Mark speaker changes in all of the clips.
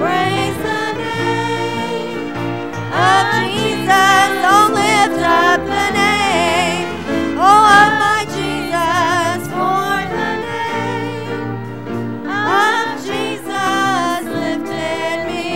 Speaker 1: praise the name of Jesus. Oh, lift up the name, oh, of my Jesus, for the name of Jesus lifted me.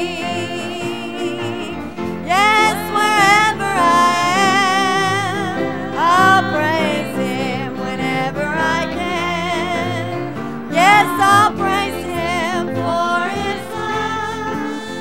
Speaker 1: Yes, wherever I am, I'll praise Him whenever I can. Yes, I'll praise Him for His love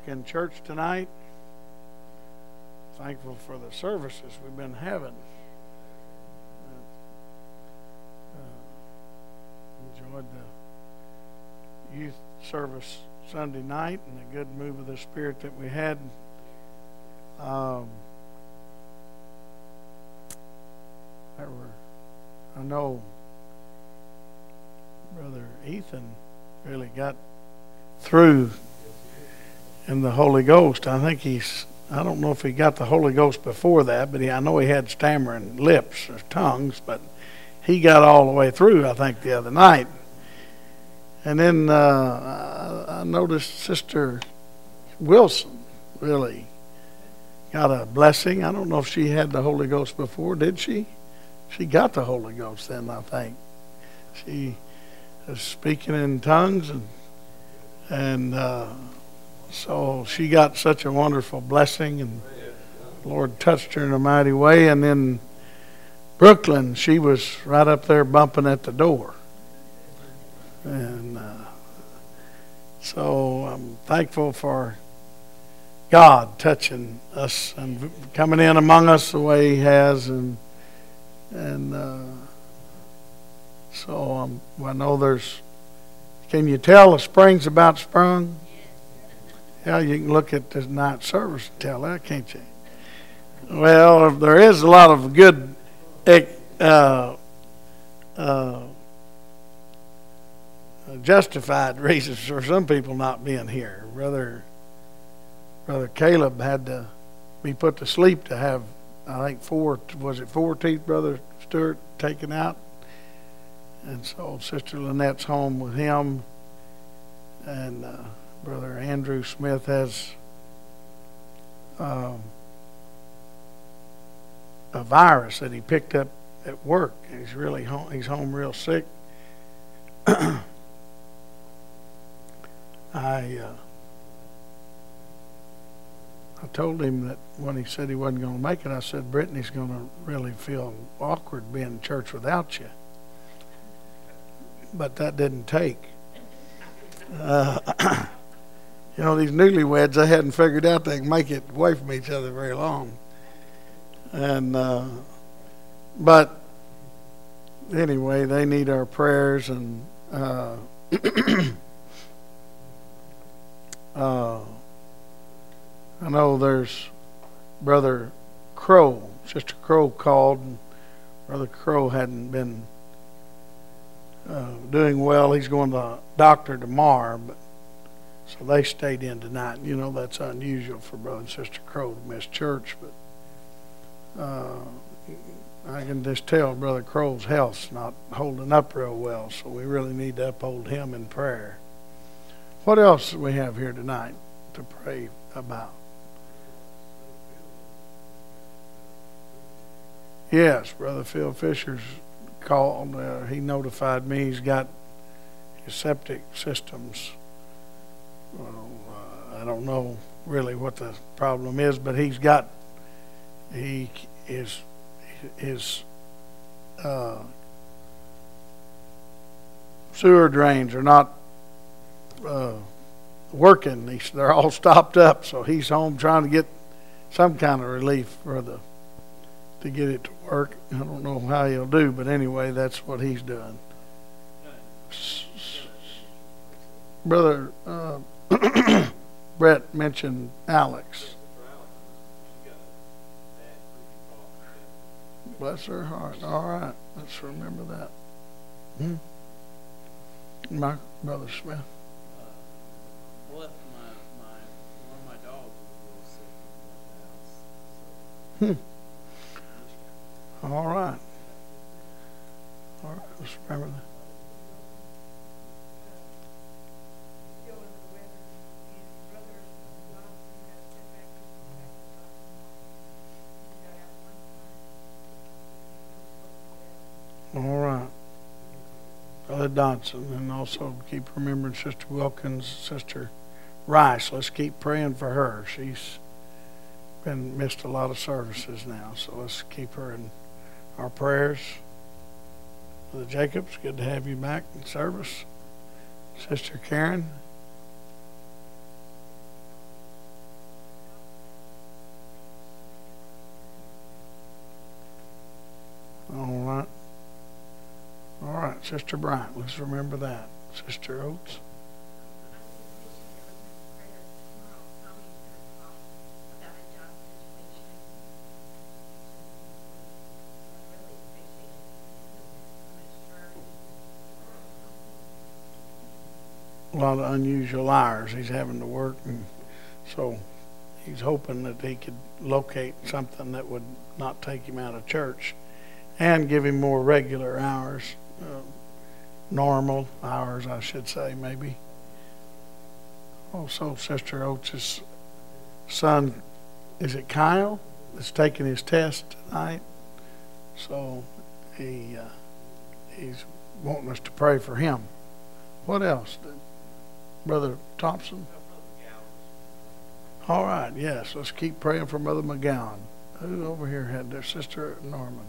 Speaker 2: back in church tonight. Thankful for the services we've been having. Enjoyed the youth service Sunday night and the good move of the Spirit that we had. I know Brother Ethan really got through in the Holy Ghost. I don't know if he got the Holy Ghost before that, but I know he had stammering lips or tongues, but he got all the way through, I think, the other night. And then I noticed Sister Wilson really got a blessing. I don't know if she had the Holy Ghost before, did she? She got the Holy Ghost then, I think. She was speaking in tongues, and so she got such a wonderful blessing, and the Lord touched her in a mighty way. And then Brooklyn, she was right up there bumping at the door. And so I'm thankful for God touching us and coming in among us the way He has, and so I know there's. Can you tell the spring's about sprung? Yeah, you can look at this night service and tell that, can't you? Well, there is a lot of good justified reasons for some people not being here. Brother Caleb had to be put to sleep to have, I think, four teeth, Brother Stewart, taken out. And so Sister Lynette's home with him. And Brother Andrew Smith has a virus that he picked up at work. He's really home. He's home real sick. I told him that when he said he wasn't going to make it, I said, Brittany's going to really feel awkward being in church without you. But that didn't take. You know, these newlyweds, they hadn't figured out they can make it away from each other very long. And but anyway, they need our prayers, and I know there's Brother Crow. Sister Crow called, and Brother Crow hadn't been doing well. He's going to the doctor tomorrow, but so they stayed in tonight. You know, that's unusual for Brother and Sister Crow to miss church, but I can just tell Brother Crow's health's not holding up real well, so we really need to uphold him in prayer. What else do we have here tonight to pray about? Yes, Brother Phil Fisher's called. He notified me he's got his septic systems. Well, I don't know really what the problem is, but his sewer drains are not working. They're all stopped up, so he's home trying to get some kind of relief to get it to work. I don't know how he'll do, but anyway, that's what he's doing. Brother Brett mentioned Alex. Bless her heart. All right, let's remember that. My Brother Smith.
Speaker 3: One of my dogs was a little sick in the house.
Speaker 2: All right. All right, let's remember that. All right. Brother Dodson, and also keep remembering Sister Wilkins, Sister Rice. Let's keep praying for her. She's missed a lot of services now, so let's keep her in our prayers. Brother Jacobs, good to have you back in service. Sister Karen. Sister Bryant, let's remember that. Sister Oates. A lot of unusual hours he's having to work, and so he's hoping that he could locate something that would not take him out of church and give him more regular hours, normal hours, I should say, maybe. Also, Sister Oates' son, is it Kyle, is taking his test tonight? So he's wanting us to pray for him. What else? Brother Thompson? All right, yes, let's keep praying for Brother McGowan. Who over here had their Sister Norman?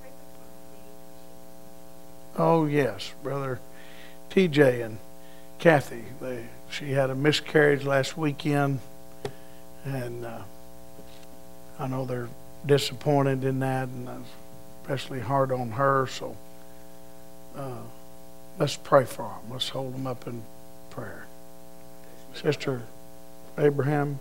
Speaker 2: Oh, yes, Brother TJ and Kathy. She had a miscarriage last weekend, and I know they're disappointed in that, and especially hard on her, so let's pray for them. Let's hold them up in prayer. Sister Abraham.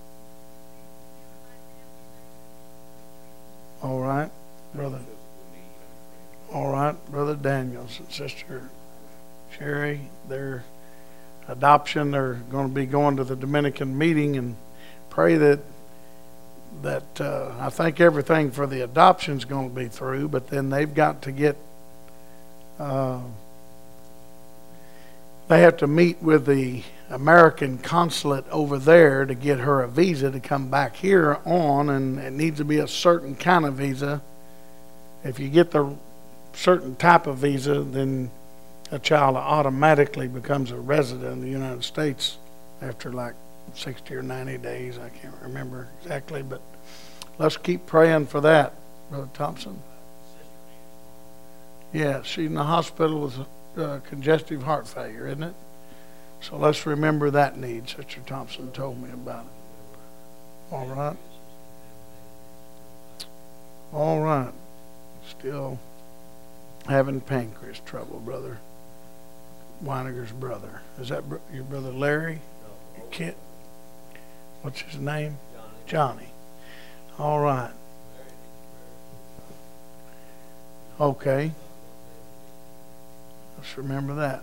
Speaker 2: All right, brother. All right, Brother Daniels and Sister Sherry, their adoption, they're going to be going to the Dominican meeting, and pray that I think everything for the adoption is going to be through, but then they've got to get they have to meet with the American consulate over there to get her a visa to come back here on, and it needs to be a certain kind of visa. If you get the certain type of visa, then a child automatically becomes a resident of the United States after like 60 or 90 days. I can't remember exactly, but let's keep praying for that, Brother Thompson. Yeah, she's in the hospital with congestive heart failure, isn't it? So let's remember that need. Sister Thompson told me about it. All right. All right. Still having pancreas trouble, Brother Weiniger's brother. Is that your brother Larry? Your kid? What's his name? Johnny. All right. Okay. Let's remember that.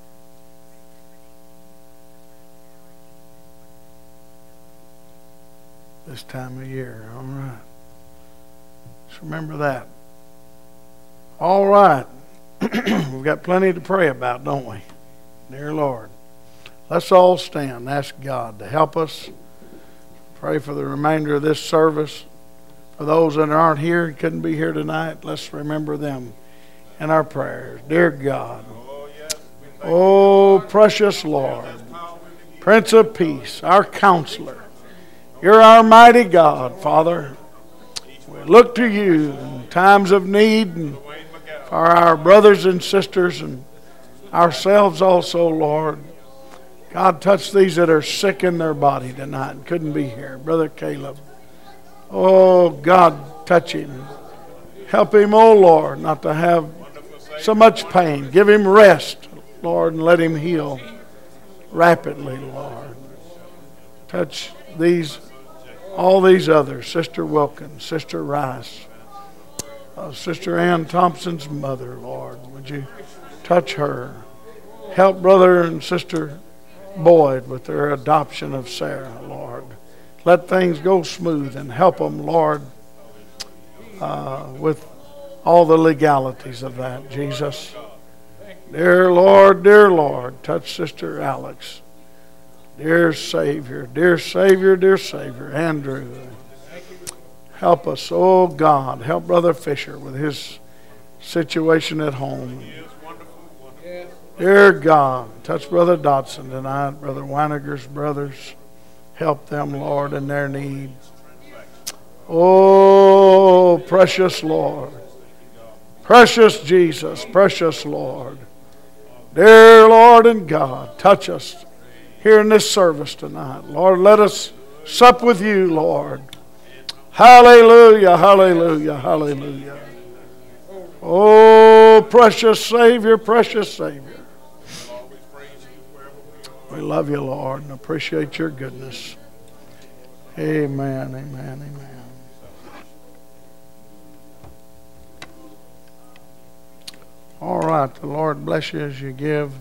Speaker 2: This time of year. All right. Let's remember that. All right. We've got plenty to pray about, don't we? Dear Lord. Let's all stand and ask God to help us. Pray for the remainder of this service. For those that aren't here and couldn't be here tonight, let's remember them in our prayers. Dear God. Oh, precious Lord. Prince of Peace, our counselor. You're our mighty God, Father. We look to you in times of need, and for our brothers and sisters and ourselves also, Lord. God, touch these that are sick in their body tonight and couldn't be here. Brother Caleb. Oh, God, touch him. Help him, oh Lord, not to have so much pain. Give him rest, Lord, and let him heal rapidly, Lord. Touch these, all these others. Sister Wilkins, Sister Rice, Sister Ann Thompson's mother, Lord. Would you touch her? Help Brother and Sister Boyd with their adoption of Sarah, Lord. Let things go smooth and help them, Lord, with all the legalities of that, Jesus. Dear Lord, touch Sister Alex. Dear Savior, dear Savior, dear Savior, Andrew. Help us, oh God. Help Brother Fisher with his situation at home. Dear God, touch Brother Dotson tonight, Brother Weiniger's brothers. Help them, Lord, in their need. Oh, precious Lord. Precious Jesus, precious Lord. Dear Lord and God, touch us here in this service tonight. Lord, let us sup with you, Lord. Hallelujah, hallelujah, hallelujah. Oh, Oh, precious Savior, precious Savior. We love you, Lord, and appreciate your goodness. Amen, amen, amen. All right, the Lord bless you as you give.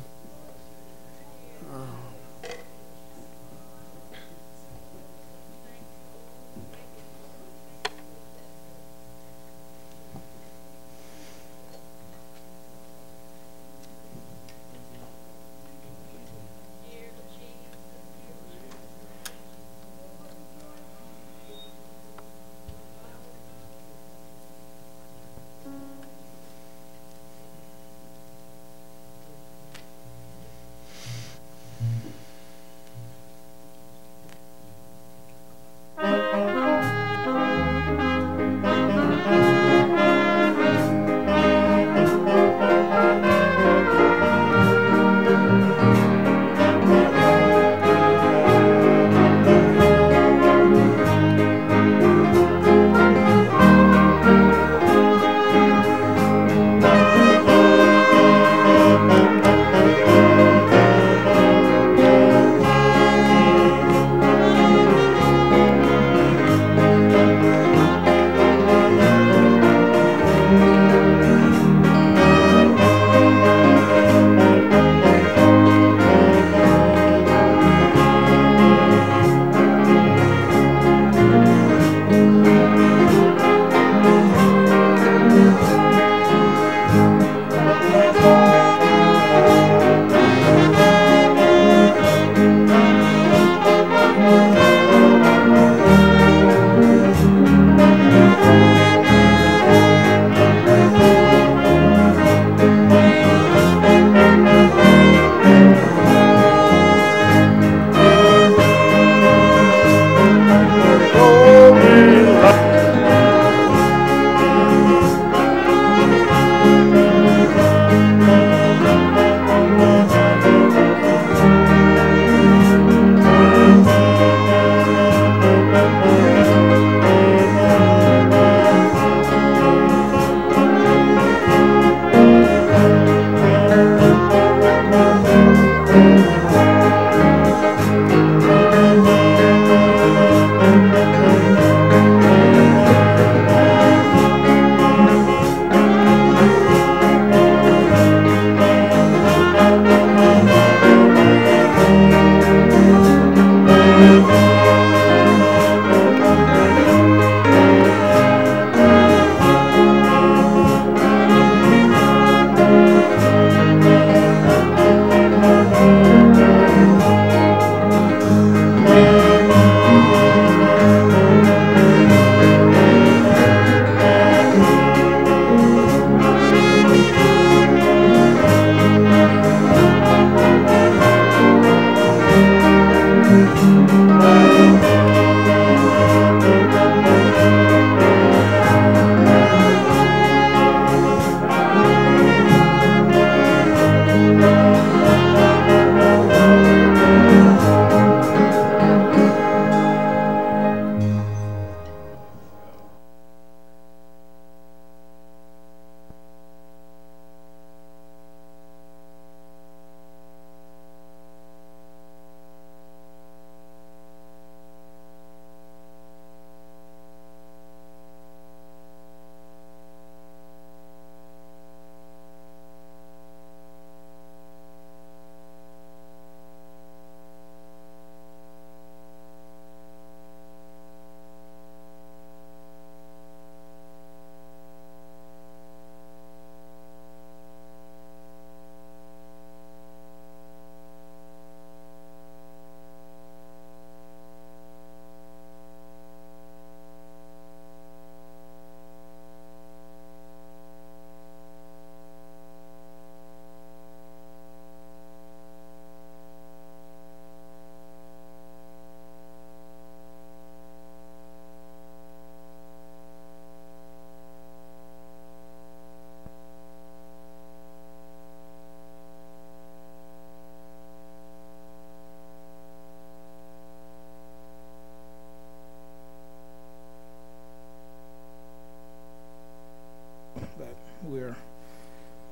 Speaker 4: We're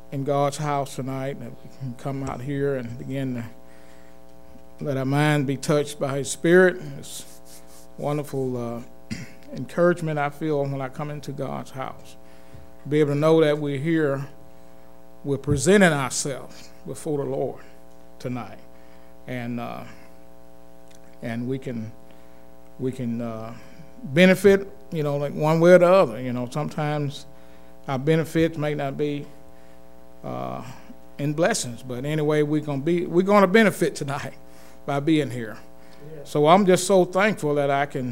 Speaker 4: in God's house tonight, that we can come out here and begin to let our mind be touched by His Spirit. It's wonderful encouragement I feel when I come into God's house. Be able to know that we're here, we're presenting ourselves before the Lord tonight, and we can benefit, like one way or the other. Sometimes our benefits may not be in blessings, but anyway, we're going to benefit tonight by being here. Yeah. So I'm just so thankful that I can,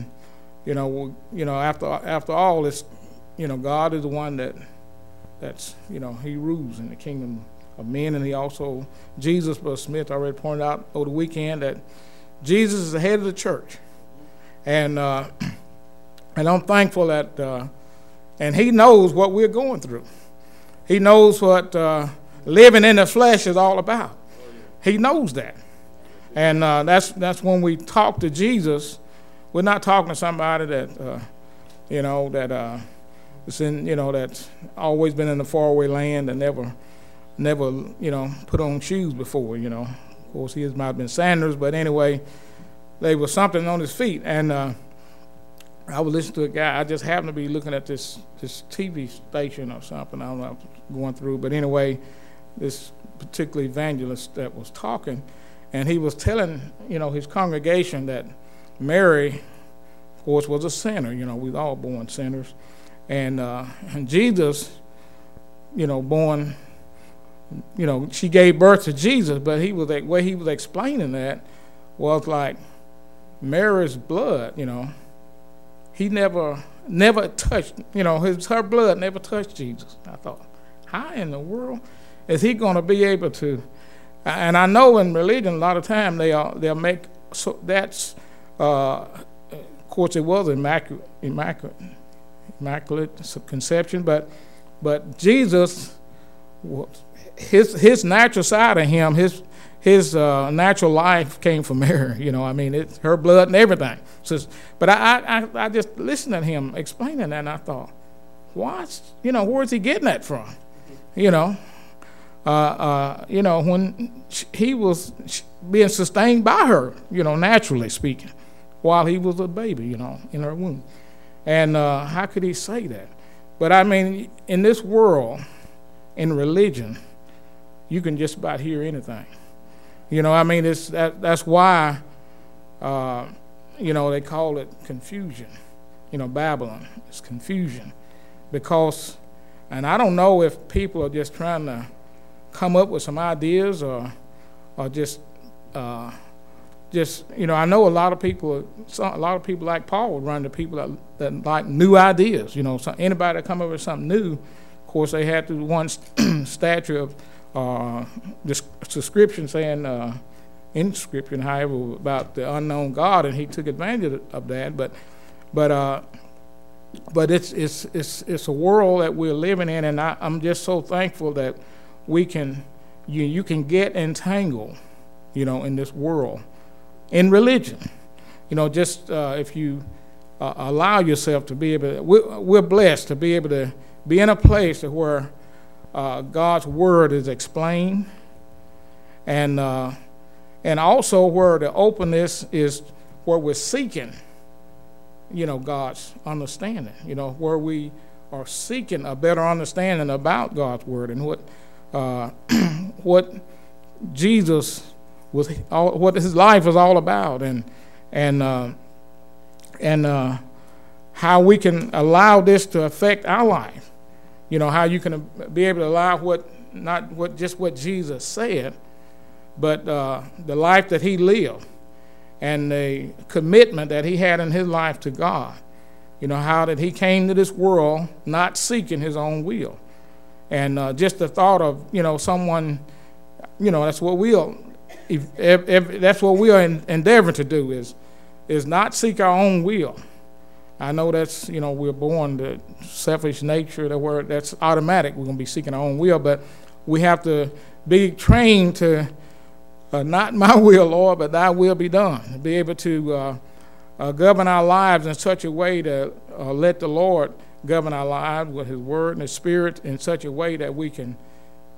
Speaker 4: after all, it's, God is the one that's He rules in the kingdom of men, and He also, Jesus, Brother Smith already pointed out over the weekend that Jesus is the head of the church, and I'm thankful that, and He knows what we're going through. He knows what living in the flesh is all about. He knows that, and that's when we talk to Jesus. We're not talking to somebody that it's in, that's always been in the faraway land and never put on shoes before. Of course, his might have been sandals, but anyway, there was something on his feet. And I was listening to a guy. I just happened to be looking at this TV station or something. I don't know what I was going through, but anyway, this particular evangelist that was talking, and he was telling his congregation that Mary, of course, was a sinner. We were all born sinners, and Jesus, born. She gave birth to Jesus, but he was explaining that was like Mary's blood. He never touched. Her blood never touched Jesus. I thought, how in the world is he going to be able to? And I know in religion a lot of time they'll make so that's of course it was immaculate conception, but Jesus, his natural side of him, his natural life came from Mary. It's her blood and everything. So, but I just listened to him explaining that, and I thought, where's he getting that from? When he was being sustained by her, naturally speaking, while he was a baby, in her womb. And how could he say that? But in this world, in religion, you can just about hear anything. It's that's why, they call it confusion. Babylon is confusion, because, and I don't know if people are just trying to come up with some ideas or just I know a lot of people like Paul would run to people that like new ideas. So anybody that come up with something new, of course, they had the one statue of this description saying in Scripture, however, about the unknown God, and he took advantage of that. But it's a world that we're living in, and I'm just so thankful that you can get entangled, in this world, in religion, if you allow yourself to be able to, we're blessed to be able to be in a place where God's word is explained, and also where the openness is, where we're seeking, God's understanding, where we are seeking a better understanding about God's word and what Jesus was, what his life was all about, and how we can allow this to affect our life. How you can be able to allow not what Jesus said, but the life that he lived and the commitment that he had in his life to God. How that he came to this world not seeking his own will. And just the thought of, someone, that's what that's what we are endeavoring to do is not seek our own will. I know that's, we're born to selfish nature, that's automatic. We're going to be seeking our own will, but we have to be trained to not my will, Lord, but thy will be done. Be able to govern our lives in such a way to let the Lord govern our lives with his word and his spirit in such a way that we can,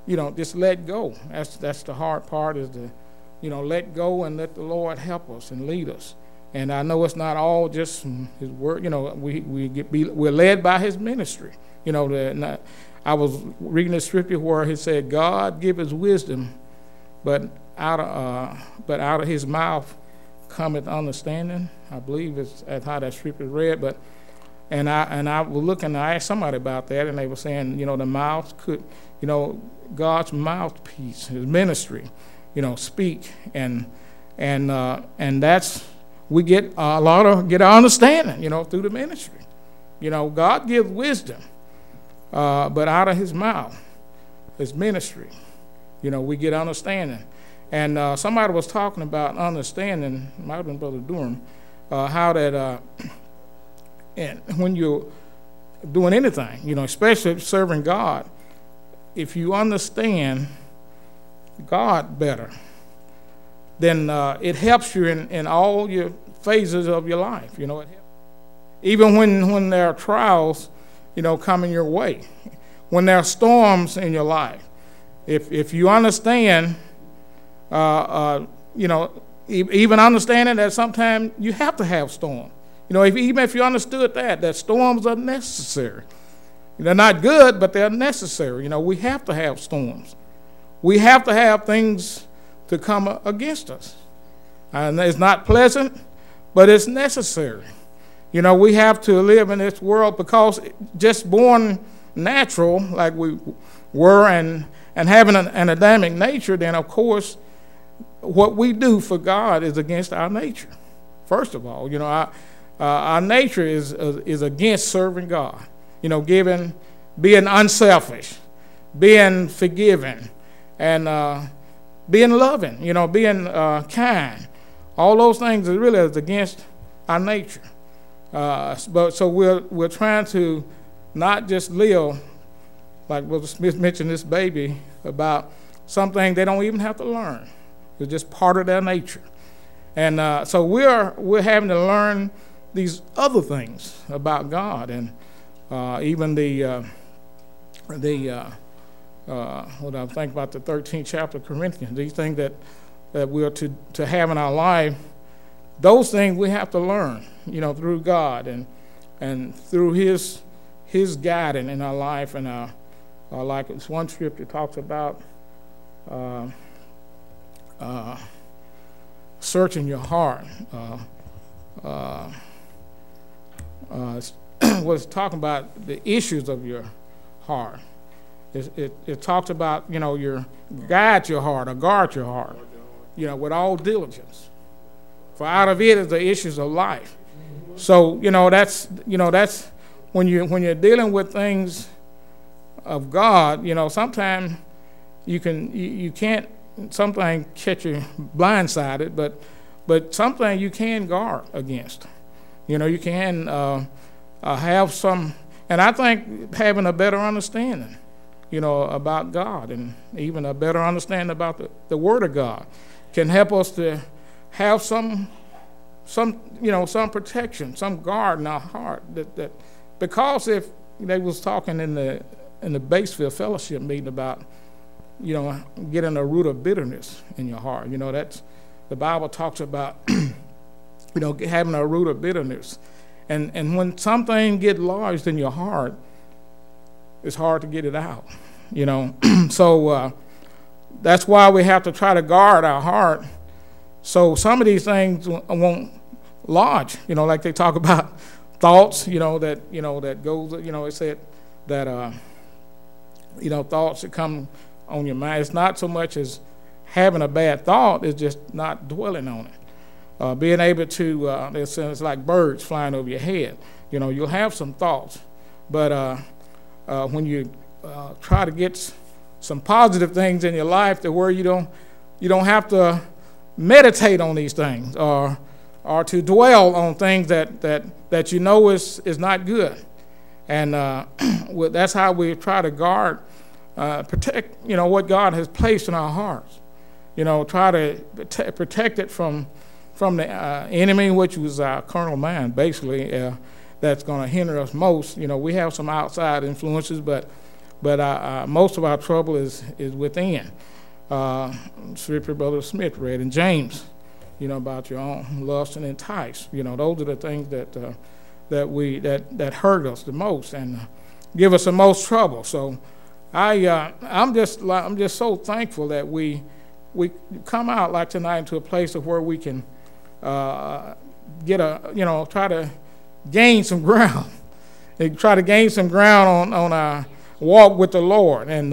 Speaker 4: just let go. That's the hard part, is to, let go and let the Lord help us and lead us. And I know it's not all just His word. We're led by His ministry. I was reading the scripture where He said, "God give us wisdom, but out of His mouth cometh understanding." I believe that's how that scripture is read. And I was looking. I asked somebody about that, and they were saying, the mouth could, God's mouthpiece, His ministry, speak, and that's, we get our understanding, through the ministry. God gives wisdom, but out of His mouth, His ministry, we get understanding. And somebody was talking about understanding, it might have been Brother Durham, how that and when you're doing anything, especially serving God, if you understand God better, then it helps you in all your phases of your life. It helps. Even when there are trials, coming your way, when there are storms in your life, if you understand, even understanding that sometimes you have to have storms. Even if you understood that storms are necessary. They're not good, but they're necessary. We have to have storms. We have to have things to come against us. And it's not pleasant, but it's necessary. We have to live in this world, because just born natural, like we were, and having an Adamic nature, then of course, what we do for God is against our nature. First of all, our nature is against serving God. Being unselfish, being forgiving, and being loving. Being kind. All those things is really against our nature. But so we're trying to not just live, like Brother Smith mentioned, this baby, about something they don't even have to learn. It's just part of their nature. And so we're having to learn these other things about God, and even what I think about the 13th chapter of Corinthians, these things that we're to have in our life, those things we have to learn, through God and through His guiding in our life. And like it's one scripture talks about searching your heart. Was talking about the issues of your heart. It talks about, your guide your heart or guard your heart, with all diligence. For out of it is the issues of life. So, that's when you're dealing with things of God, sometimes you can't something catch you blindsided, but something you can guard against. You can have some, and I think having a better understanding, about God, and even a better understanding about the Word of God, can help us to have some protection, some guard in our heart. That because if they was talking in the Batesville Fellowship meeting about, getting a root of bitterness in your heart. That's the Bible talks about, having a root of bitterness. And when something gets lodged in your heart, it's hard to get it out, So that's why we have to try to guard our heart, so some of these things won't lodge, like they talk about thoughts, that goes, it said that, thoughts that come on your mind. It's not so much as having a bad thought, it's just not dwelling on it. Being able to, it's like birds flying over your head. You'll have some thoughts, but when you try to get some positive things in your life to where you don't have to meditate on these things or to dwell on things that is not good. And that's how we try to guard, protect, what God has placed in our hearts. Try to protect it from the enemy, which was our carnal mind, basically, that's going to hinder us most. We have some outside influences, but but most of our trouble is within. Scripture Brother Smith read in James, about your own lust and entice. Those are the things that hurt us the most and give us the most trouble. So I'm just so thankful that we come out like tonight into a place of where we can try to gain some ground. Try to gain some ground on our walk with the Lord. And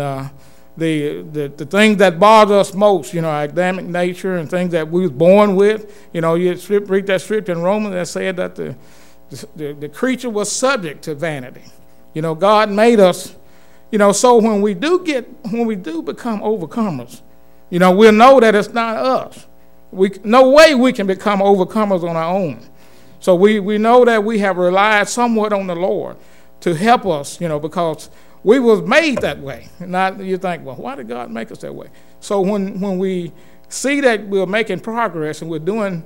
Speaker 4: the things that bother us most, our Adamic nature and things that we was born with. You read that scripture in Romans that said that the creature was subject to vanity. God made us, so when we do become overcomers, we'll know that it's not us. No way we can become overcomers on our own. So we know that we have relied somewhat on the Lord to help us, because we was made that way. Not you think, well, why did God make us that way? So when we see that we're making progress and we're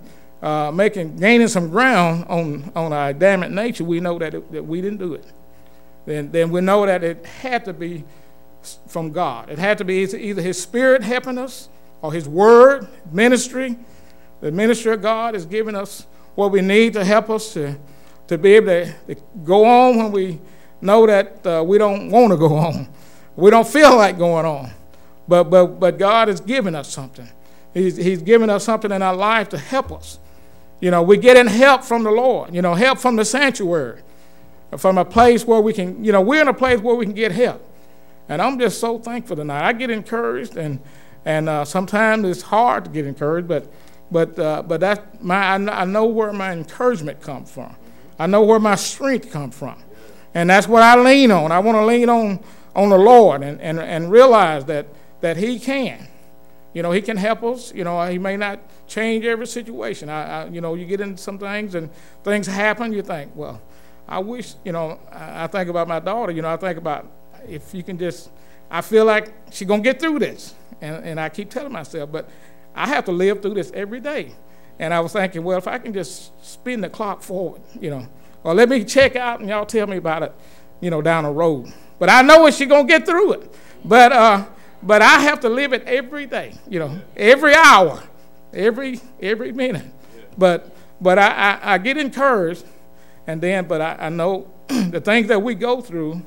Speaker 4: gaining some ground on our Adamic nature, we know that we didn't do it. Then we know that it had to be from God. It had to be either His Spirit helping us or His Word, ministry. The ministry of God is giving us what we need to help us to be able to go on when we know that we don't want to go on. We don't feel like going on. But God is giving us something. He's giving us something in our life to help us. We're getting help from the Lord, help from the sanctuary, from a place where we can, we're in a place where we can get help. And I'm just so thankful tonight. I get encouraged, and sometimes it's hard to get encouraged, but that's I know where my encouragement comes from. I know where my strength comes from. And that's what I lean on. I want to lean on the Lord and realize that He can. He can help us. He may not change every situation. You get into some things and things happen. You think, well, I wish, I think about my daughter. I think about if you can just, I feel like she's going to get through this. And I keep telling myself, but I have to live through this every day. And I was thinking, well, if I can just spin the clock forward, or let me check out and y'all tell me about it, down the road. But I know she's going to get through it. But I have to live it every day, every hour, every minute. But I get encouraged, but I know the things that we go through,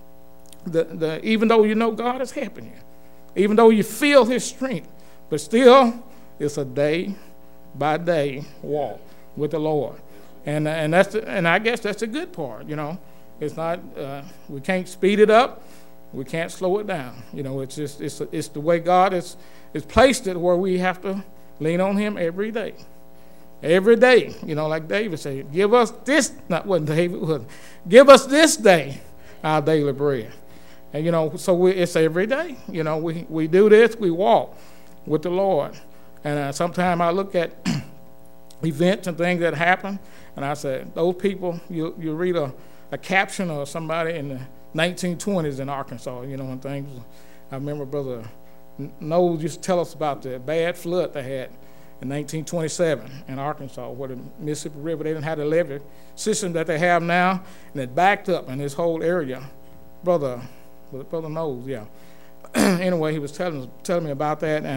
Speaker 4: even though God is helping you, even though you feel His strength, but still it's a day-by-day walk with the Lord. And I guess that's the good part, It's not, we can't speed it up. We can't slow it down. It's just, it's the way God has placed it where we have to lean on Him every day. Every day, like David said, give us this, not what David was, give us this day our daily bread. And, so it's every day. We do this, we walk with the Lord. And sometimes I look at events and things that happen, and I say, those people, you read a caption of somebody in the 1920s in Arkansas, and things. I remember Brother Knowles used to tell us about the bad flood they had in 1927 in Arkansas, where the Mississippi River, they didn't have the levee system that they have now, and it backed up in this whole area. Brother Knowles, yeah. Anyway, he was telling me about that,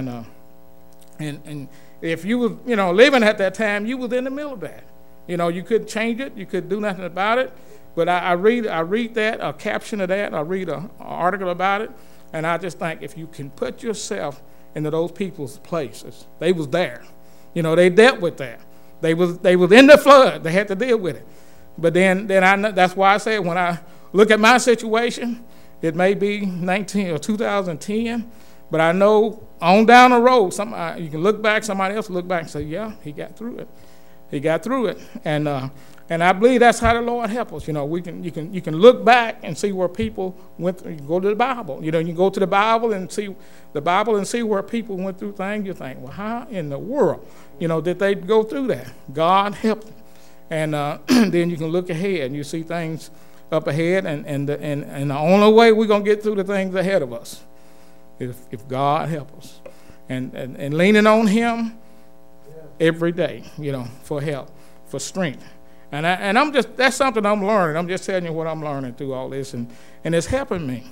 Speaker 4: and if you was, living at that time, you was in the middle of that. You couldn't change it, you couldn't do nothing about it. But I read that, a caption of that, I read an article about it, and I just think if you can put yourself into those people's places, they was there. They dealt with that. They was in the flood. They had to deal with it. But then I know, that's why I say when I look at my situation, it may be 2010, but I know on down the road, you can look back, somebody else look back and say, yeah, he got through it. He got through it. And I believe that's how the Lord helps us. You can look back and see where people went through. You go to the Bible. You can go to the Bible and see where people went through things. You think, well, how in the world, did they go through that? God helped them. And then you can look ahead and you see things up ahead. And the only way we're gonna get through the things ahead of us is if God helps us, and leaning on Him every day, for help, for strength. And that's something I'm learning. I'm just telling you what I'm learning through all this, and it's helping me.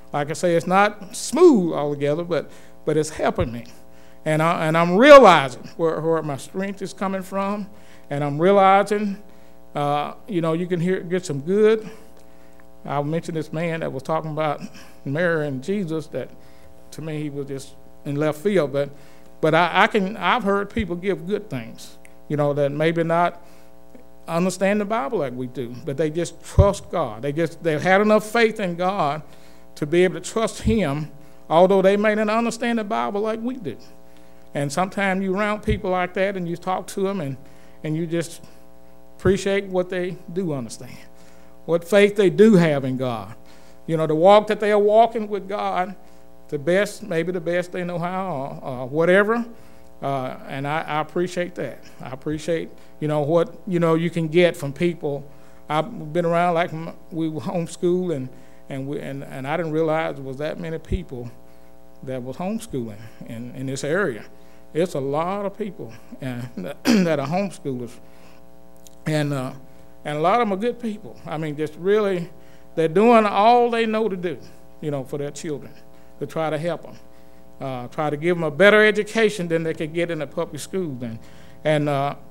Speaker 4: Like I say, it's not smooth altogether, but it's helping me. And I'm realizing where my strength is coming from, and I'm realizing, you can get some good. I mentioned this man that was talking about Mary and Jesus. That to me he was just in left field, but I've heard people give good things, that maybe not understand the Bible like we do, but they just trust God. They've had enough faith in God to be able to trust Him, although they may not understand the Bible like we do. And sometimes you're around people like that and you talk to them and you just appreciate what they do understand, what faith they do have in God. The walk that they are walking with God, maybe the best they know how or whatever. And I appreciate that. I appreciate, what, you can get from people. I've been around like we were homeschooled and I didn't realize there was that many people that was homeschooling in this area. It's a lot of people that are homeschoolers, and a lot of them are good people. I mean, just really, they're doing all they know to do, for their children, to try to help them, try to give them a better education than they could get in the public schools, and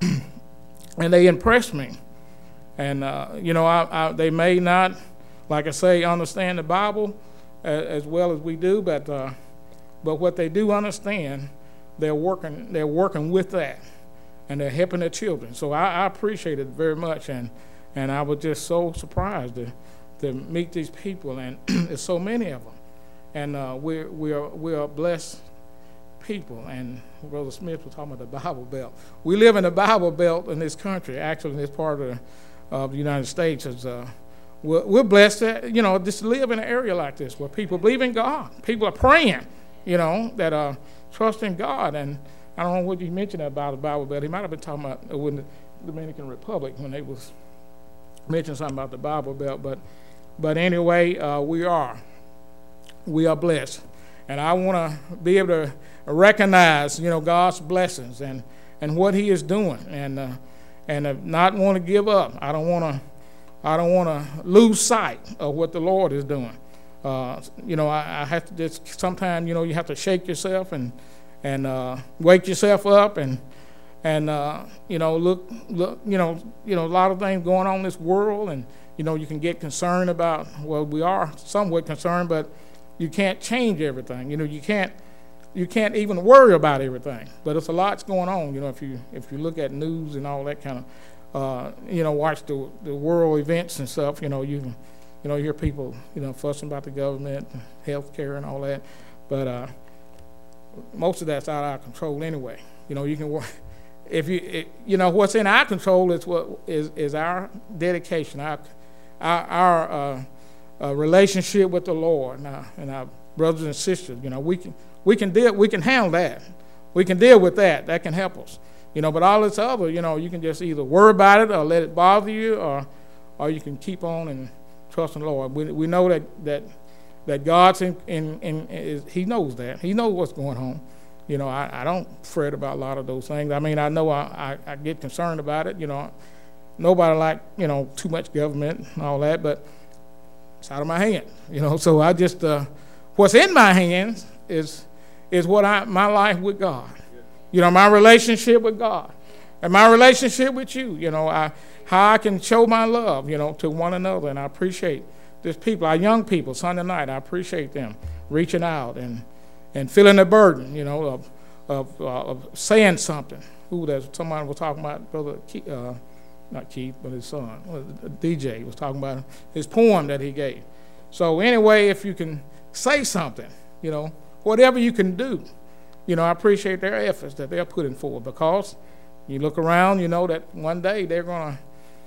Speaker 4: they impress me. And they may not, like I say, understand the Bible as well as we do, but what they do understand, they're working with that, and they're helping their children. So I appreciate it very much, and I was just so surprised to meet these people, and there's so many of them, and we are blessed people. And Brother Smith was talking about the Bible Belt. We live in the Bible Belt in this country, actually in this part of the United States. We're blessed to, just live in an area like this where people believe in God. People are praying, that are trusting God. And I don't know what you mentioned about the Bible Belt. He might have been talking about when the Dominican Republic, when they was mentioning something about the Bible Belt. But anyway, we are blessed. And I want to be able to recognize, God's blessings and what He is doing, and not want to give up. I don't want to lose sight of what the Lord is doing. I have to just sometimes, you have to shake yourself and wake yourself up and look, a lot of things going on in this world, and you can get concerned about. Well, we are somewhat concerned, but you can't change everything. You can't even worry about everything. But it's a lot's going on. If you look at news and all that kind of. Watch the world events and stuff. You hear people, fussing about the government, health care, and all that. But most of that's out of our control anyway. You can work. What's in our control is what is our dedication, our relationship with the Lord, and our brothers and sisters. We can handle that. We can deal with that. That can help us. But all this other, you can just either worry about it or let it bother you, or you can keep on and trust in the Lord. We know that God's He knows that. He knows what's going on. I don't fret about a lot of those things. I mean, I know I get concerned about it. Nobody like, too much government and all that, but it's out of my hands. So I just, what's in my hands is my life with God. My relationship with God and my relationship with you, how I can show my love, to one another. And I appreciate these people, our young people, Sunday night. I appreciate them reaching out and feeling the burden, of saying something. Somebody was talking about Brother Keith, not Keith, but his son, DJ, was talking about his poem that he gave. So anyway, if you can say something, whatever you can do, I appreciate their efforts that they're putting forward, because you look around, that one day they're gonna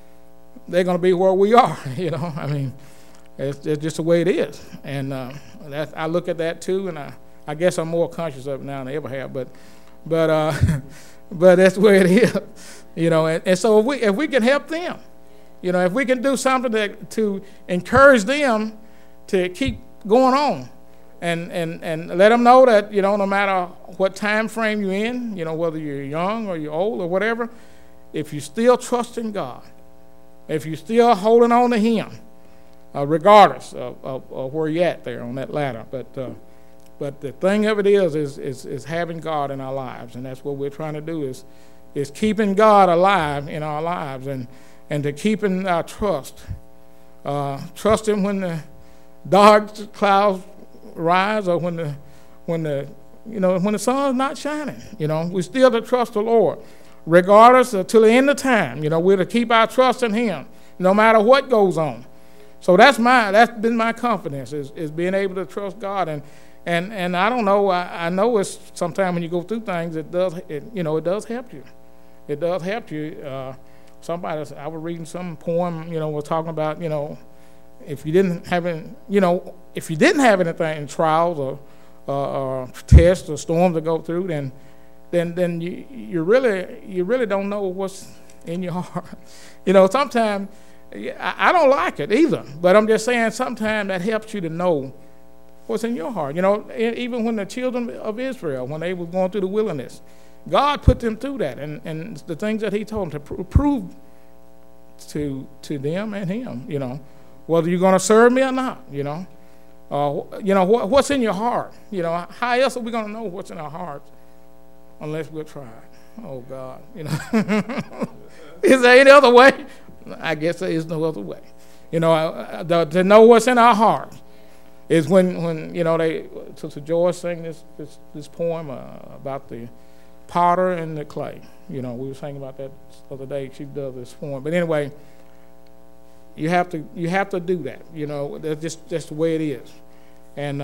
Speaker 4: be where we are. I mean, it's just the way it is, and I look at that too, and I guess I'm more conscious of it now than I ever have. But that's the way it is, And so if we can help them, if we can do something to encourage them to keep going on. And let them know that, no matter what time frame you're in, whether you're young or you're old or whatever, if you still trust in God, if you're still holding on to Him, regardless of where you're at there on that ladder. But the thing of it is having God in our lives, and that's what we're trying to do is keeping God alive in our lives, and to keeping our trust. Trusting when the dark clouds rise, or when the sun's not shining. We still to trust the Lord, regardless until the end of time. We're to keep our trust in Him, no matter what goes on. So that's been my confidence, is being able to trust God. And I don't know. I know it's sometimes when you go through things, it does help you. It does help you. I was reading some poem, was talking about, if you didn't have anything, trials or tests or storms to go through, then you really don't know what's in your heart. Sometimes I don't like it either, but I'm just saying sometimes that helps you to know what's in your heart. Even when the children of Israel, when they were going through the wilderness, God put them through that, and the things that He told them to prove to them and Him, whether you're going to serve me or not, what's in your heart, how else are we going to know what's in our hearts unless we're tried? Oh God, is there any other way? I guess there is no other way. To know what's in our hearts is when Sister Joyce sang this poem about the potter and the clay. We were singing about that the other day. She does this poem, but anyway, you have to do that. That's just the way it is. And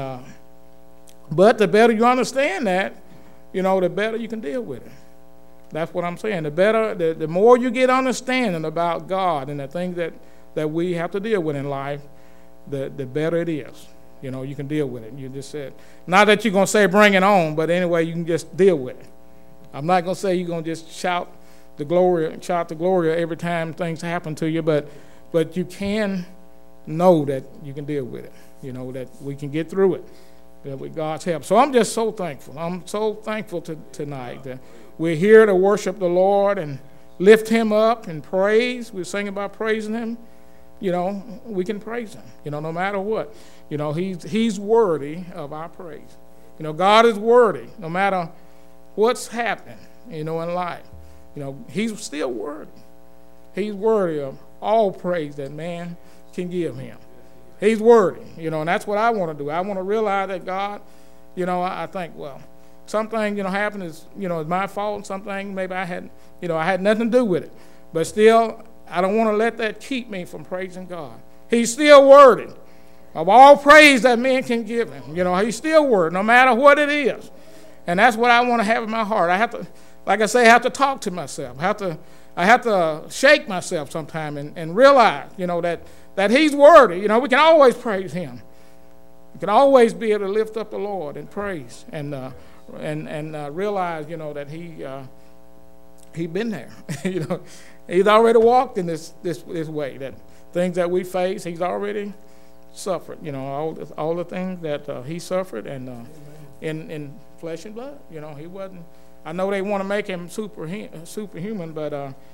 Speaker 4: but the better you understand that, the better you can deal with it. That's what I'm saying. The more you get understanding about God and the things that we have to deal with in life, the better it is. You can deal with it. You just said, not that you're going to say bring it on, but anyway, you can just deal with it. I'm not going to say you're going to just shout the glory every time things happen to you, but you can know that you can deal with it. That we can get through it with God's help. So I'm just so thankful. I'm so thankful tonight that we're here to worship the Lord and lift Him up in praise. We're singing about praising Him. We can praise Him, no matter what. He's worthy of our praise. God is worthy no matter what's happening, in life. He's still worthy. He's worthy of all praise that man can give Him. He's worthy, and that's what I want to do. I want to realize that God, I think, well, something, happened is, is my fault. Something maybe I had nothing to do with it. But still, I don't want to let that keep me from praising God. He's still worthy of all praise that man can give Him. He's still worthy, no matter what it is. And that's what I want to have in my heart. I have to, like I say, I have to talk to myself. I have to shake myself sometime and realize, that He's worthy. We can always praise Him. We can always be able to lift up the Lord and praise and realize, that He been there. He's already walked in this way. That things that we face, He's already suffered. All the things that He suffered, and in flesh and blood. He wasn't. I know they want to make Him superhuman, but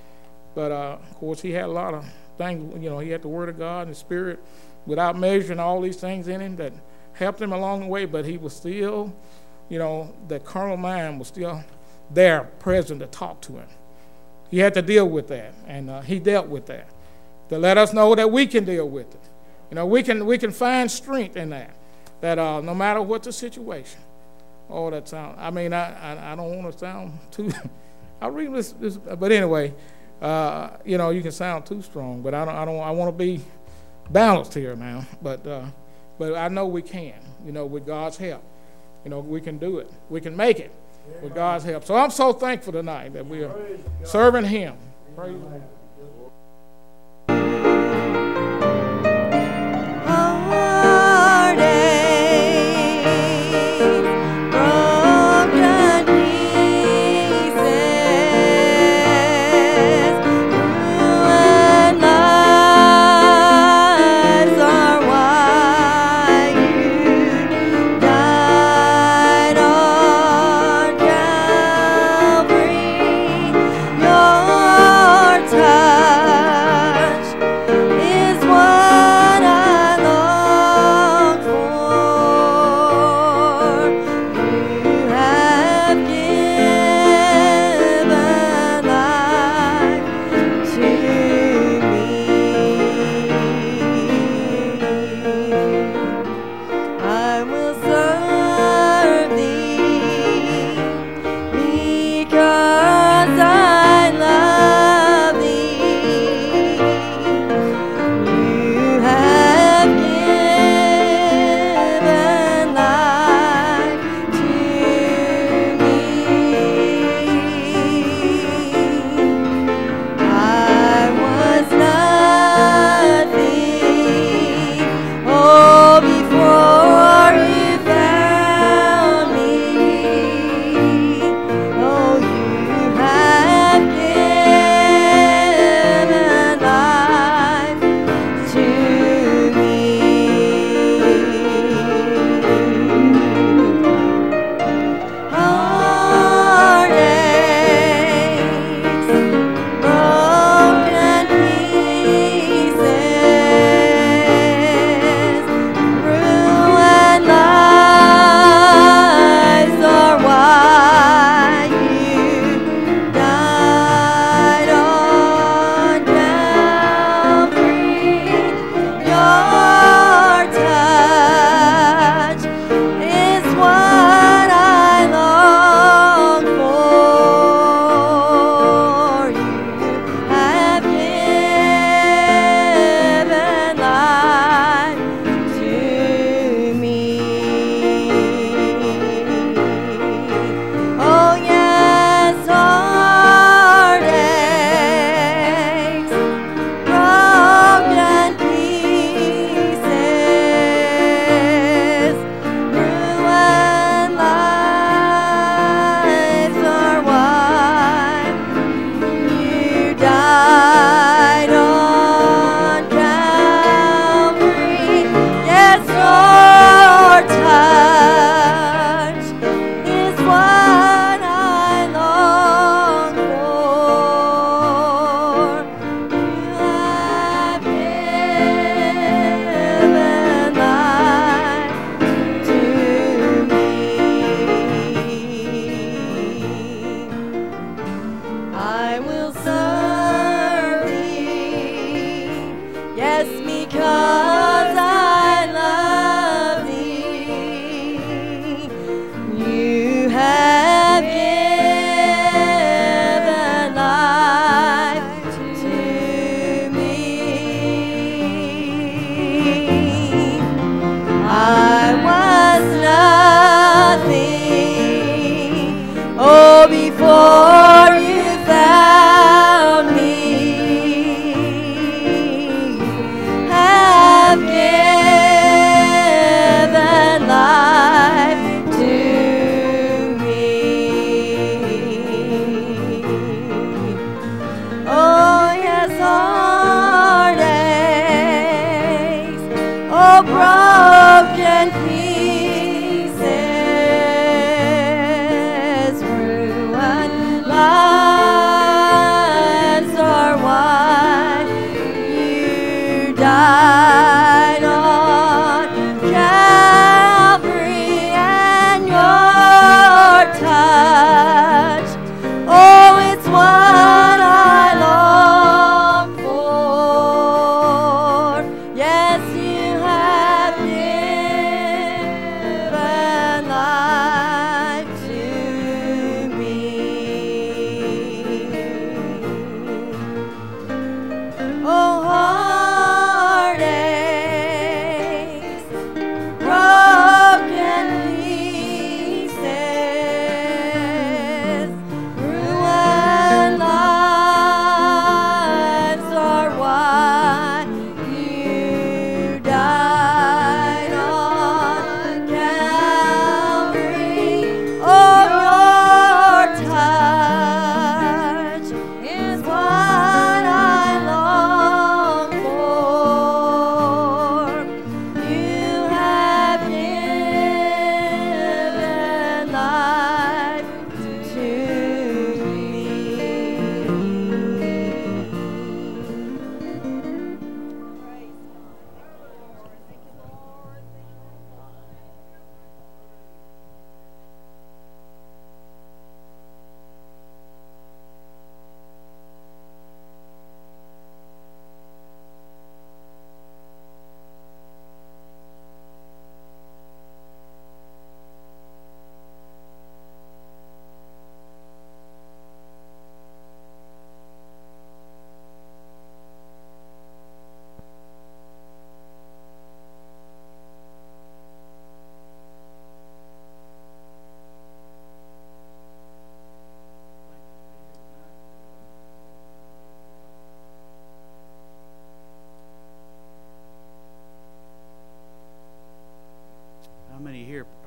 Speaker 4: of course He had a lot of things. He had the Word of God and the Spirit without measure and all these things in Him that helped Him along the way. But He was still, the carnal mind was still there, present to talk to Him. He had to deal with that, and He dealt with that to let us know that we can deal with it. We can find strength in that. That no matter what the situation. Oh, that sound. I mean, I don't want to sound too. I read this, but anyway, you can sound too strong. But I don't. I want to be balanced here now. But I know we can. With God's help, we can do it. We can make it with God's help. So I'm so thankful tonight that we are serving Him. Praise the Lord.
Speaker 1: Your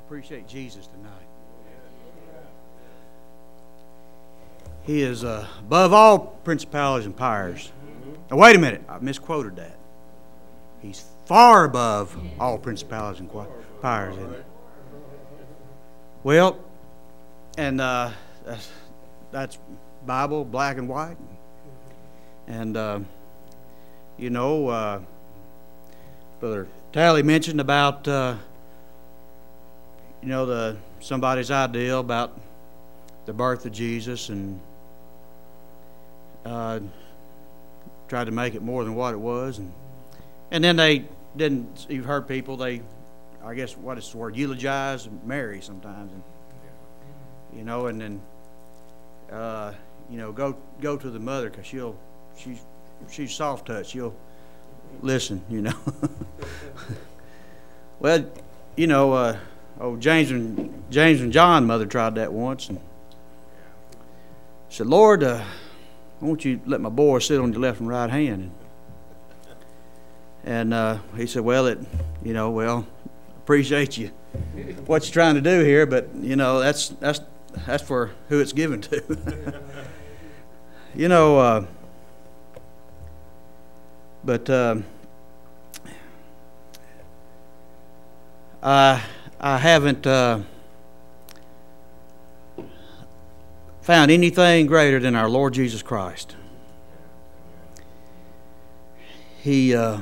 Speaker 5: appreciate Jesus tonight. He is above all principalities and powers. Now, wait a minute. I misquoted that. He's far above all principalities and powers. Well, and that's Bible, black and white. And, you know, Brother Tally mentioned about, you know, somebody's idea about the birth of Jesus, and tried to make it more than what it was. And then they didn't, you've heard people, they, I guess, what is the word, eulogize Mary sometimes. And, you know, and then, you know, go to the mother, because she's soft touch. She'll listen, you know. Well, you know, James and John mother tried that once, and said, Lord, won't you let my boy sit on your left and right hand? And he said, well, appreciate you, what you're trying to do here, but, you know, that's for who it's given to. You know, but I haven't found anything greater than our Lord Jesus Christ. He's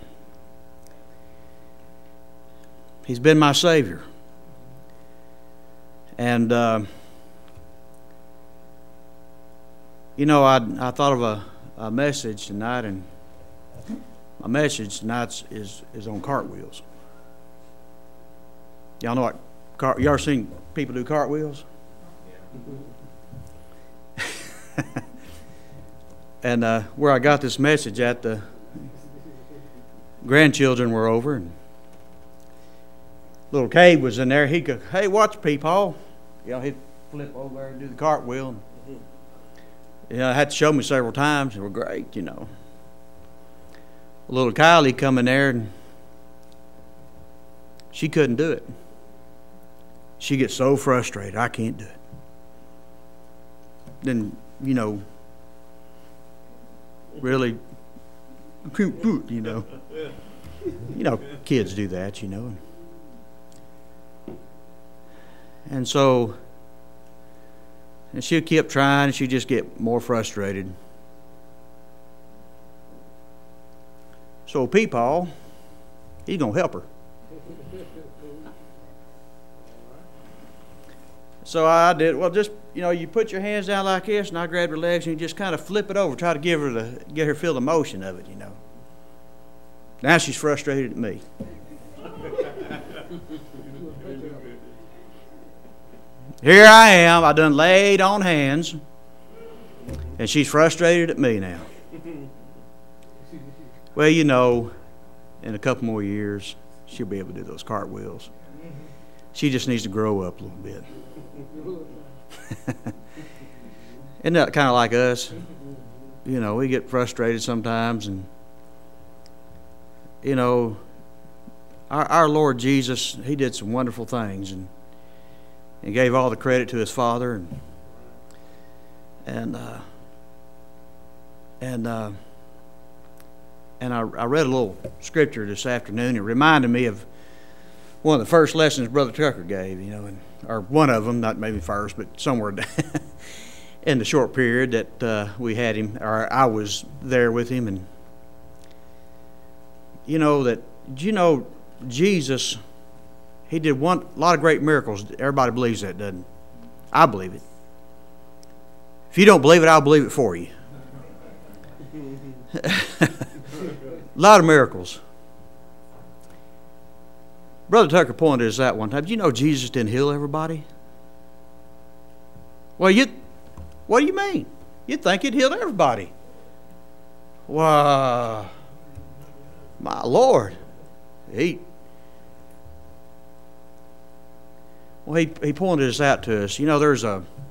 Speaker 5: been my Savior. And, you know, I thought of a message tonight, and my message tonight is on cartwheels. Y'all know what you ever seen people do cartwheels? And where I got this message at, the grandchildren were over, and little Cade was in there. He'd go, hey, watch Peepaw. You know, he'd flip over there and do the cartwheel. And, you know, I had to show me several times. They were great, you know. Little Kylie come in there, and she couldn't do it. She gets so frustrated. I can't do it. Then, you know, really, you know. You know, kids do that, you know. And so, and she kept trying, and she'd just get more frustrated. So Peepaw, he's going to help her. So I did, well, just, you know, you put your hands down like this, and I grabbed her legs, and you just kind of flip it over, try to get her feel the motion of it, you know. Now she's frustrated at me. Here I am, I done laid on hands, and she's frustrated at me now. Well, you know, in a couple more years, she'll be able to do those cartwheels. She just needs to grow up a little bit. Isn't that kind of like us? You know, we get frustrated sometimes, and, you know, our Lord Jesus, He did some wonderful things, and gave all the credit to His Father, and I read a little scripture this afternoon. It reminded me of one of the first lessons Brother Tucker gave, you know, or one of them, not maybe first, but somewhere in the short period that we had him, or I was there with him. And you know Jesus, He did a lot of great miracles. Everybody believes that, doesn't it? I believe it. If you don't believe it, I'll believe it for you. A lot of miracles. Brother Tucker pointed us out one time. Did you know Jesus didn't heal everybody? Well, what do you mean? You'd think He'd healed everybody. Wow. My Lord. He pointed this out to us. You know, there's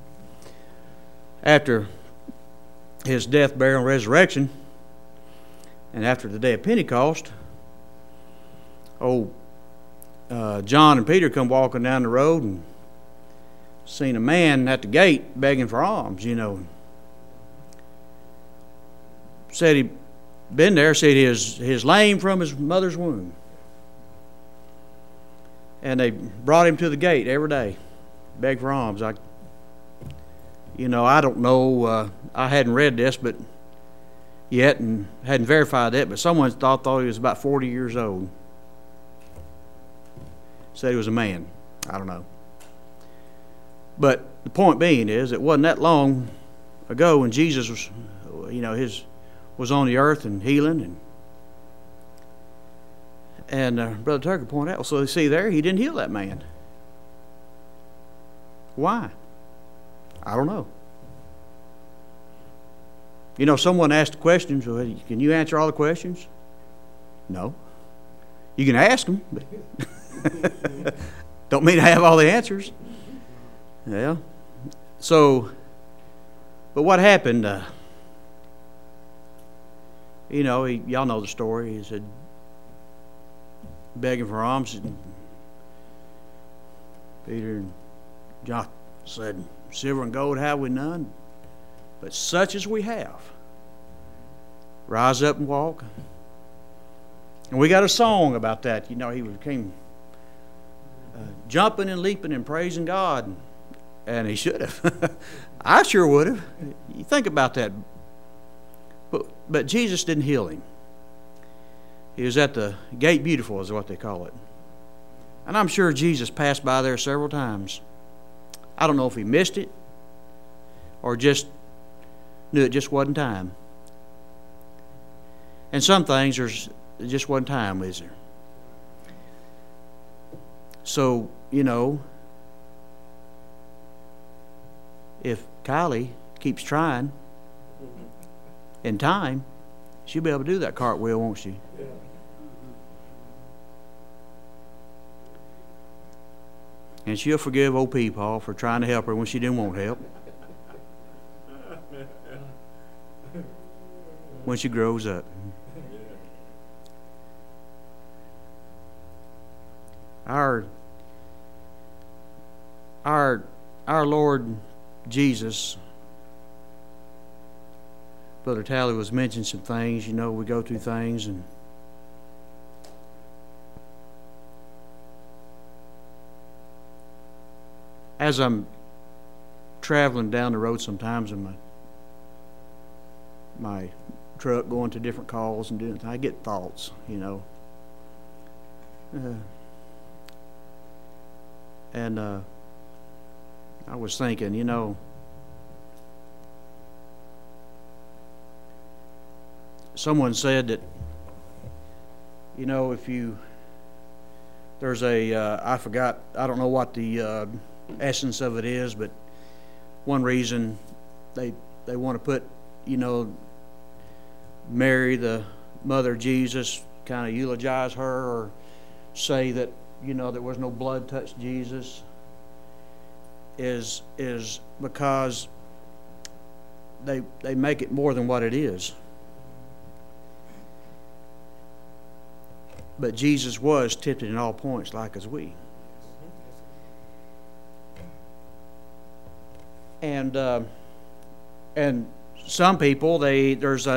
Speaker 5: after His death, burial, and resurrection, and after the day of Pentecost, John and Peter come walking down the road and seen a man at the gate begging for alms, you know. Said he'd been there, said his lame from his mother's womb. And they brought him to the gate every day, beg for alms. I don't know, I hadn't read this yet and hadn't verified that, but someone thought he was about 40 years old. Said he was a man. I don't know. But the point being is, it wasn't that long ago when Jesus was, was on the earth and healing, and Brother Tucker pointed out. So you see there, he didn't heal that man. Why? I don't know. Someone asked the questions. So can you answer all the questions? No. You can ask them, but don't mean to have all the answers. Yeah. So, but what happened? Y'all know the story. He said, begging for alms. Peter and John said, silver and gold have we none, but such as we have. Rise up and walk. And we got a song about that. He came jumping and leaping and praising God. And he should have. I sure would have. You think about that. But Jesus didn't heal him. He was at the Gate Beautiful is what they call it. And I'm sure Jesus passed by there several times. I don't know if he missed it or just knew it just wasn't time. And some things there's just wasn't time, is there? So, if Kylie keeps trying in time, she'll be able to do that cartwheel, won't she? Yeah. And she'll forgive old Peepaw for trying to help her when she didn't want help. When she grows up. Our Lord Jesus, Brother Tally was mentioning some things. We go through things, and as I'm traveling down the road sometimes in my truck going to different calls and doing things, I get thoughts, and I was thinking, someone said that, if there's I forgot, I don't know what the essence of it is, but one reason they want to put, Mary, the mother of Jesus, kind of eulogize her or say that, there was no blood touched Jesus, is because they make it more than what it is. But Jesus was tempted in all points like as we. And some people, I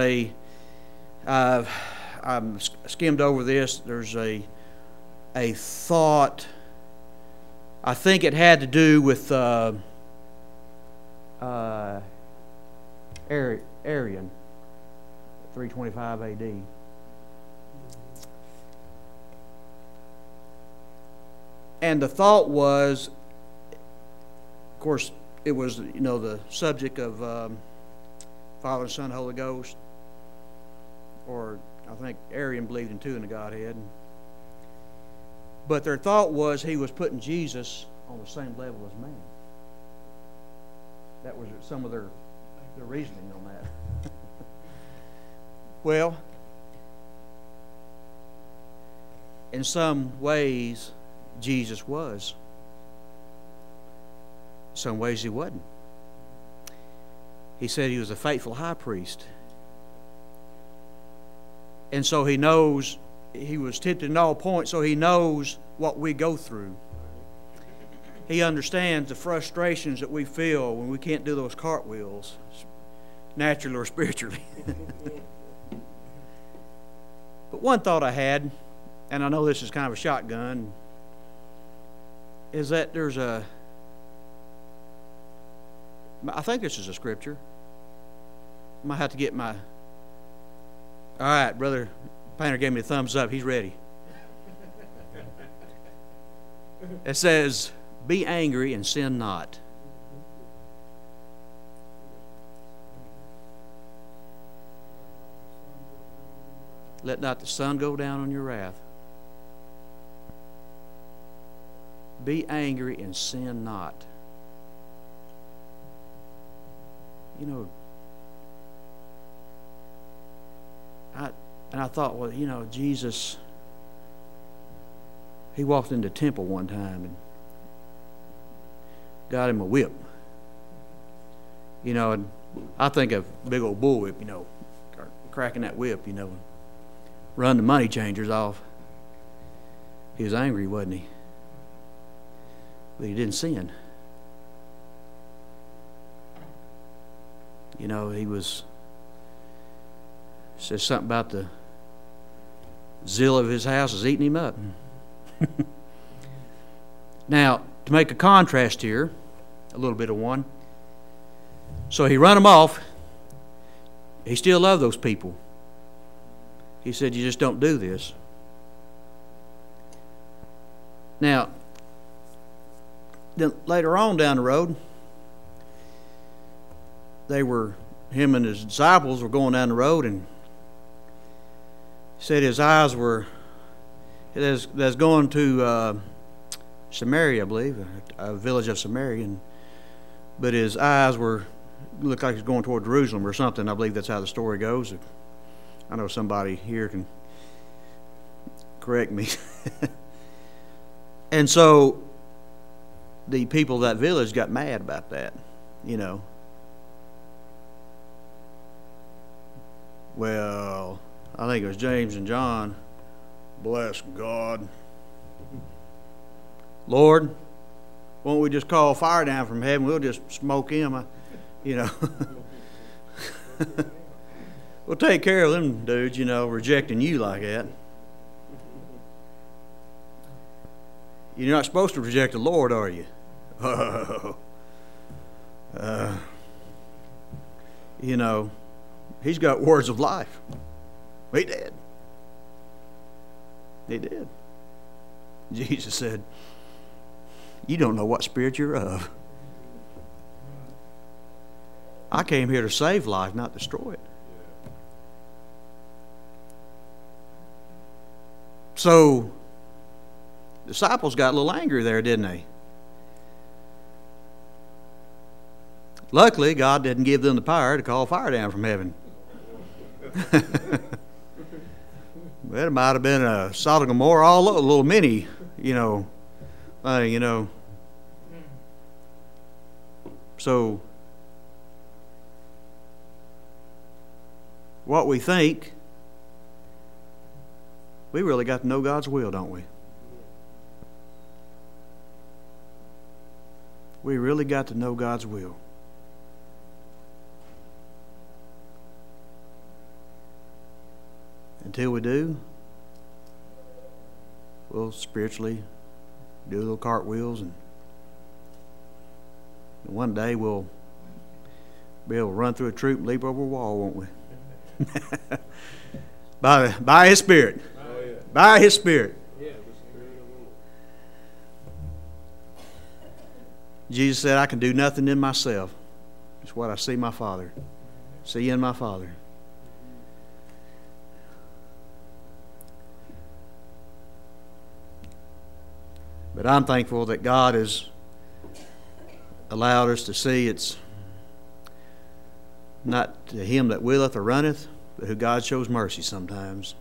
Speaker 5: skimmed over this, there's a thought, I think it had to do with Arian, 325 AD. And the thought was, of course, it was, the subject of Father, Son, Holy Ghost, or I think Arian believed in two in the Godhead. But their thought was he was putting Jesus on the same level as man. That was some of their reasoning on that. Well, in some ways, Jesus was. In some ways, he wasn't. He said he was a faithful high priest. And so he knows he was tempted in all points, so he knows what we go through. He understands the frustrations that we feel when we can't do those cartwheels, naturally or spiritually. But one thought I had, and I know this is kind of a shotgun, is that I think this is a scripture. I might have to get my... All right, Brother Painter gave me a thumbs up. He's ready. It says, be angry and sin not. Let not the sun go down on your wrath. Be angry and sin not. You know, I thought, well, you know, Jesus, he walked into the temple one time and got him a whip. You know, and I think of big old bullwhip, you know, cracking that whip, you know, and run the money changers off. He was angry, wasn't he? But he didn't sin. You know, he says something about the zeal of his house is eating him up. Now, to make a contrast here, a little bit of one. So he run them off. He still loved those people. He said, you just don't do this. Now, then later on down the road, him and his disciples were going down the road, and he said his eyes were, that's going to Samaria, I believe, a village of Samaria, but his eyes looked like he was going toward Jerusalem or something. I believe that's how the story goes. I know somebody here can correct me. And so the people of that village got mad about that, you know. Well, I think it was James and John. Bless God. Lord, won't we just call fire down from heaven? We'll just smoke him, you know. We'll take care of them dudes, you know, rejecting you like that. You're not supposed to reject the Lord, are you? You know, he's got words of life. He did. He did. Jesus said, you don't know what spirit you're of. I came here to save life, not destroy it. So, the disciples got a little angry there, didn't they? Luckily, God didn't give them the power to call fire down from heaven. It might have been a Sodom and Gomorrah, all a little mini, you know, thing, you know. So, what we think, we really got to know God's will, don't we? We really got to know God's will. Until we do, we'll spiritually do little cartwheels, and one day we'll be able to run through a troop and leap over a wall, won't we? by His Spirit. Oh, yeah. By His Spirit. Yeah. Jesus said, I can do nothing in myself. It's what I see my Father. See in my Father. But I'm thankful that God has allowed us to see it's not to him that willeth or runneth, but who God shows mercy sometimes.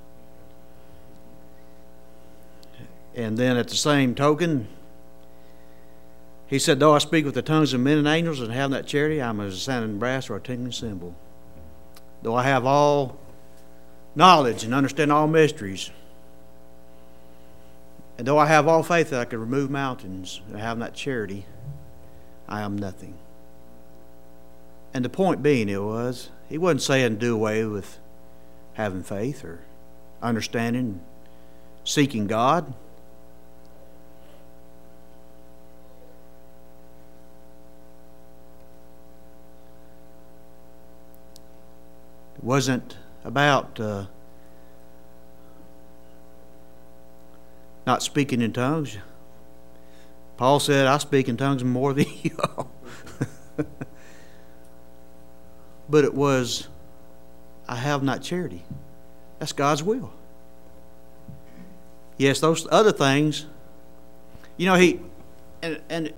Speaker 5: And then at the same token, he said, though I speak with the tongues of men and angels and have not charity, I'm as a sounding brass or a tingling cymbal. Though I have all knowledge and understand all mysteries, And though I have all faith that I could remove mountains, and I have not charity, I am nothing. And the point being, he wasn't saying do away with having faith or understanding, seeking God. It wasn't about not speaking in tongues. Paul said, I speak in tongues more than you all. But it was, I have not charity. That's God's will. Yes, those other things, you know, and